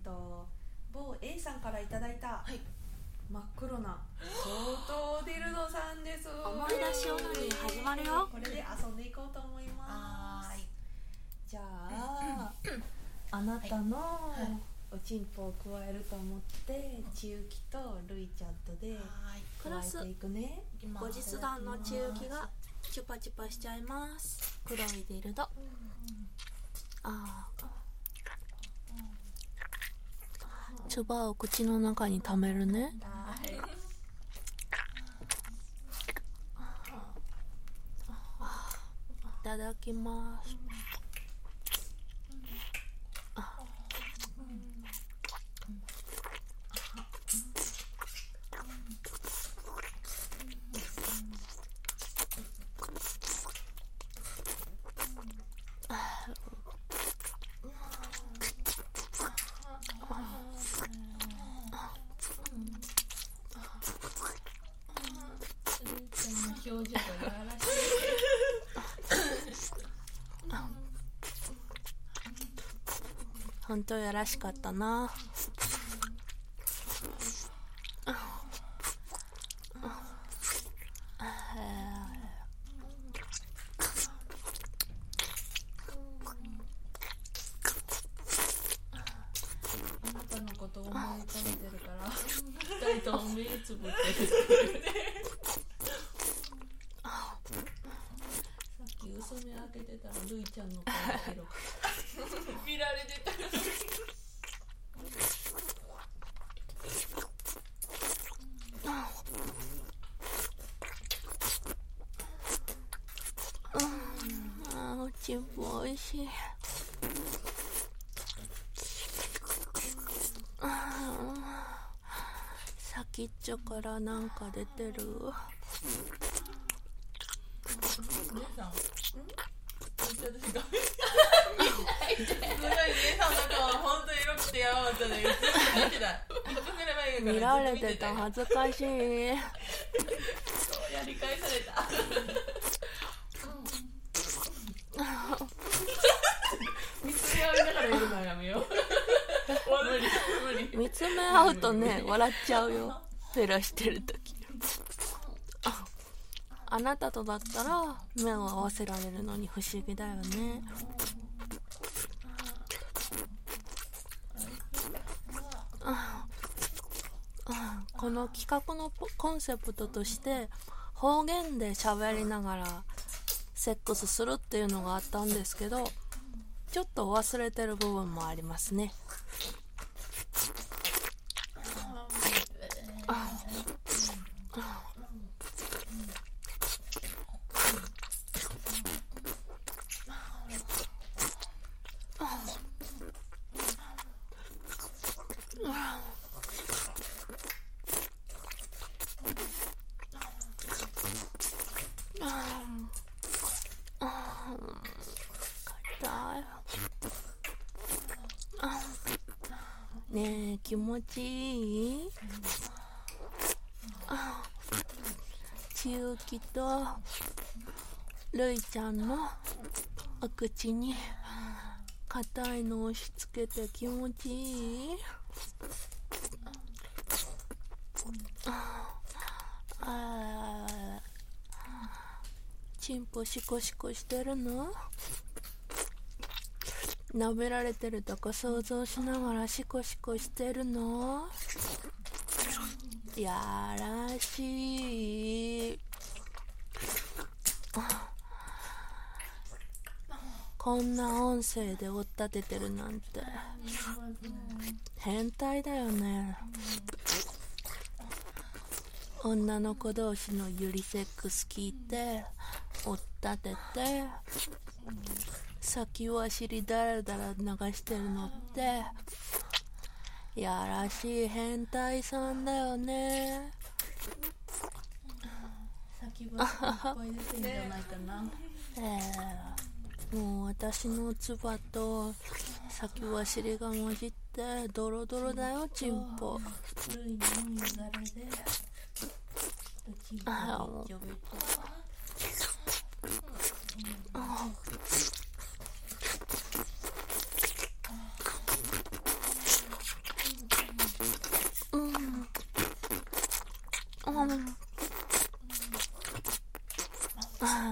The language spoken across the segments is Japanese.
某 A さんからいただいた、 はい、 真っ黒な相当ディルドさんです。 思い出しオナニー始まるよ。 これで遊んでいこうと思います。じゃああなたのおちんぽを加えると思って中期とルイちゃんとで加えていくね。 後日談の中期がチュパチュパしちゃいます。黒いディルド、チュバを口の中に溜めるね。いただきます。 表情がやらしい。 本当やらしかったな。 あなたのことを思い浮かべてるから2人とも目つぶってる。さっき薄目開けてたらルイちゃんの顔広く見られてた。 おちんぽおいしい。先っちょからなんか出てる。 姉さん、私画面すごい姉さんの顔本当に色くてやばかったね。見てた。1分ぐらい前見からられてた、恥ずかしい。 やり返された。見つめ合いながらいるのはやめよう。無理。 見つめ合うとね、笑っちゃうよ。フェラしてるとき。あなたとだったら目を合わせられるのに不思議だよね。この企画のコンセプトとして方言で喋りながらセックスするっていうのがあったんですけど、ちょっと忘れてる部分もありますね。ねえ、気持ちいい？千雪とるいちゃんのお口に硬いの押し付けて気持ちいい？チンポシコシコしてるの？舐められてるとこ想像しながらシコシコしてるの？やらしい。こんな音声で追っ立ててるなんて変態だよね。女の子同士のユリセックス聞いて追っ立てて先は尻だらだら流してるのってやらしい変態さんだよね。 先はいっぱい出てるんじゃないかな。 もう私のつばと先は尻が混じってドロドロだよ、チンポ。 ルイのよだれでチンポにちょびっと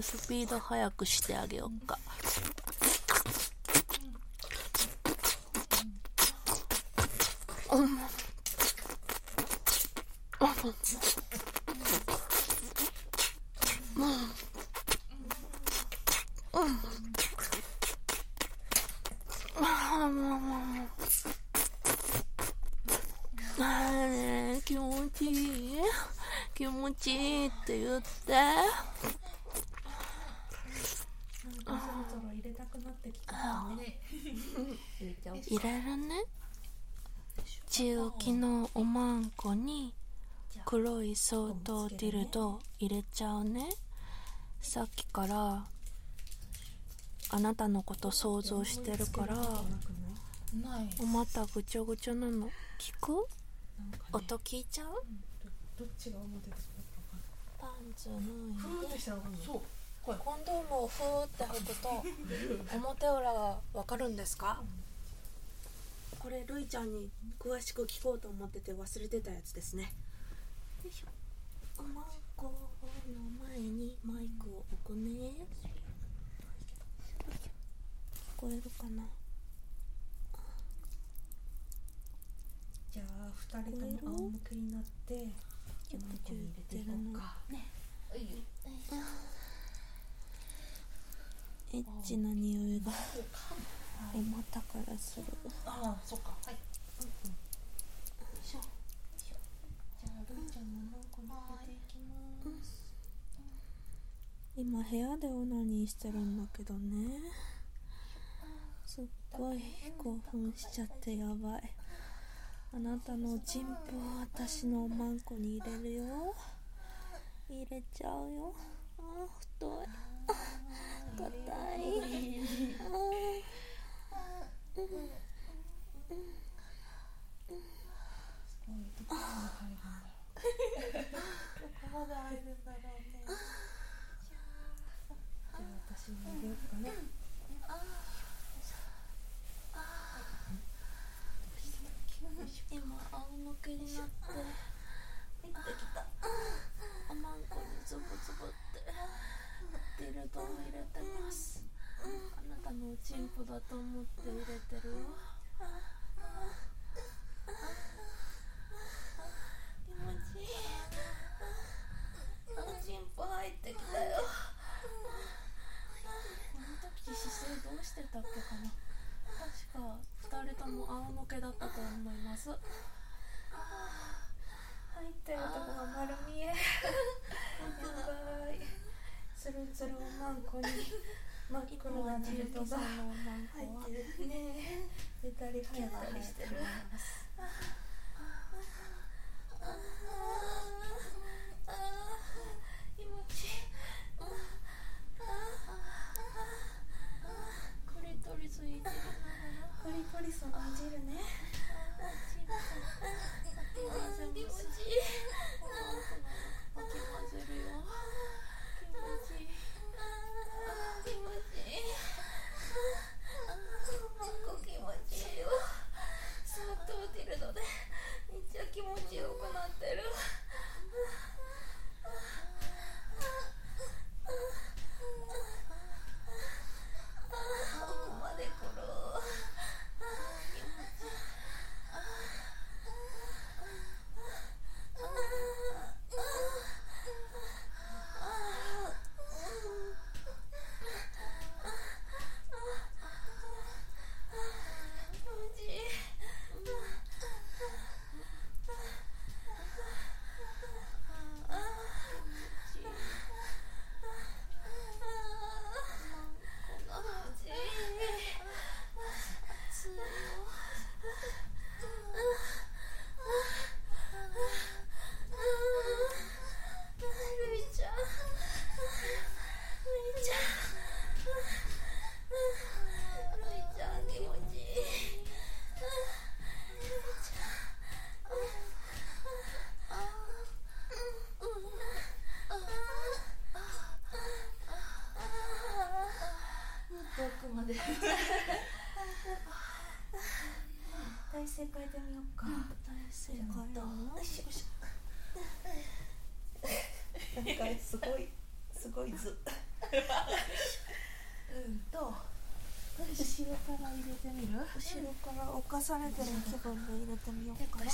スピード速くしてあげようか。気持ちいい、気持ちいいって言って。 そろそろ入れたくなってきたね。 入れるね。中期のおまんこに黒いソートディルド入れちゃうね。さっきからあなたのこと想像してるから、またぐちょぐちょなの。聞く？音聞いちゃう？ どっちが表ですか？ パンツ脱いで、 そう、 コンドームをふーって履くと表裏がわかるんですか？これルイちゃんに詳しく聞こうと思ってて忘れてたやつですね。よいしょ。おまんこの前にマイクを置くね。聞こえるかな？ じゃあ2人とも仰向けになっておまんこに入れていこうかね。 エッチな匂いがお股からする。 ああ、そっか。はい。 じゃあルイちゃんのおまんこに入れていきます。 今部屋でオナニーしてるんだけどね。すっごい興奮しちゃってやばい。あなたのチンポを私のおまんこに入れるよ。入れちゃうよ。あー太い、硬い。 どこまで入るんだろうね。じゃあ私も入れようかね。 今仰向けになって入ってきた。おまんこにズブズブってディルドを入れてます。あなたのおちんぽだと思って入れてるよ。気持ちいい。おちんぽ入ってきたよ。この時姿勢どうしてたっけかな。確か2人とも仰向けだったと思います。 入ってるとこが丸見え。やばい。つるつるおまんこに真っ黒なディルドが入ってるね。出たり入ったりしてる。 気持ちいい。クリトリスいじるながらクリトリスをいじるね。 気持ちいい。かき混ぜるよ。気持ちいい。気持ちいい。気持ちいいよ。ソートディルドでめっちゃ気持ちよくなってる。奥まで来る。 体勢変えてみようか。 体勢変えるの？ よしよし。なんかすごい図。 後ろから入れてみる？後ろから侵されてる気分で入れてみようかな。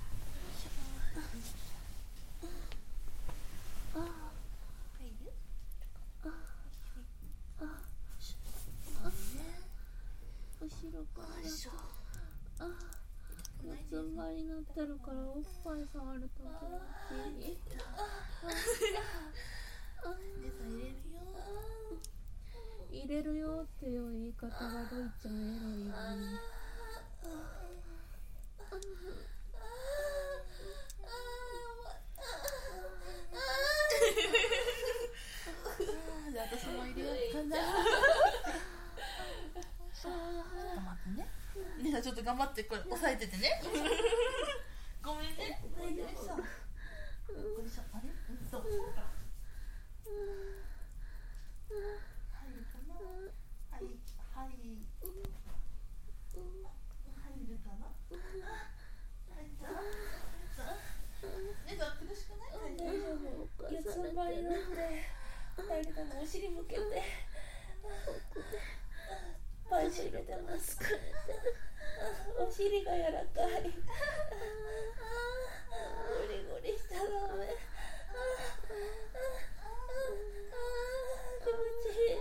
後ろから四つん這いになってるからおっぱい触ると気持ちいい。入れるよっていう言い方がロイちゃんエロいよね。 じゃあ私も入れようかな。ちょっと待ってね。姉さんちょっと頑張ってこれ押さえててね。ごめんね。これでさ、これさ、あれ？どうか。入るかな？はい、はい。入るかな？入った。姉さん苦しくない？ 大丈夫。四つん這いになって二人ともお尻向けてパンチ入れてます。お尻が柔らかい。ゴリゴリしたらダメ。気持ちいい。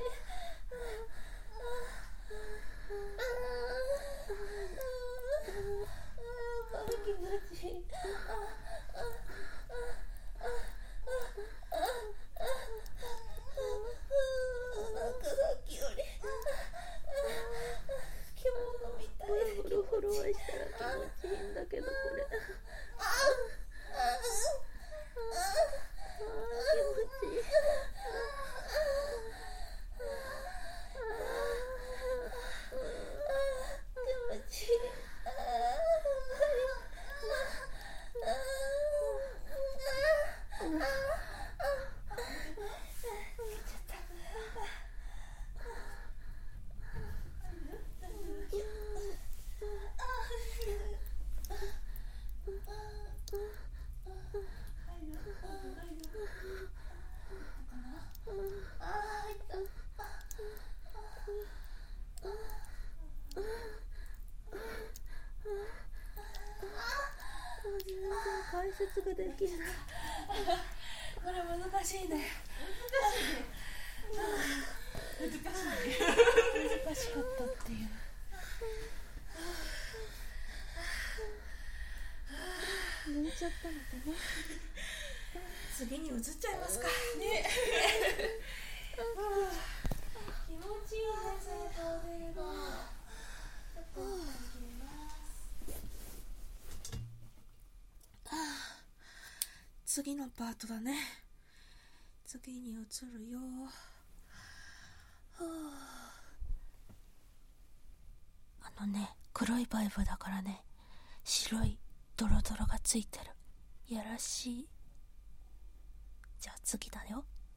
気持ちいい。なんかさっきより獣みたいでフロワイしたら気持ちいいんだけど、これ気持ちいい。気持ちいい。解説ができない。これ難しいね。難しかったっていう。抜いちゃったのでね。次に移っちゃいますか。ね。気持ちいいですね、これが。次のパートだね。次に移るよ。 黒いバイブだからね、白いドロドロがついてる。やらしい。じゃあ次だよ。